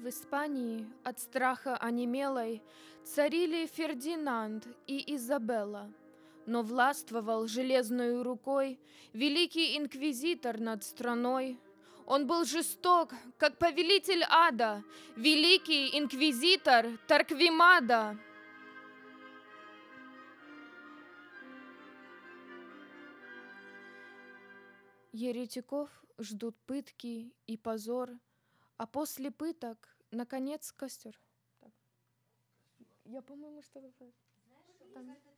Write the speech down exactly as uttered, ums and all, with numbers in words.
В Испании от страха онемелой царили Фердинанд и Изабелла, но властвовал железною рукой великий инквизитор над страной. Он был жесток, как повелитель ада, великий инквизитор Торквемада. Еретиков ждут пытки и позор, а после пыток, наконец, костер. Так. Я, по-моему, что-то... Там...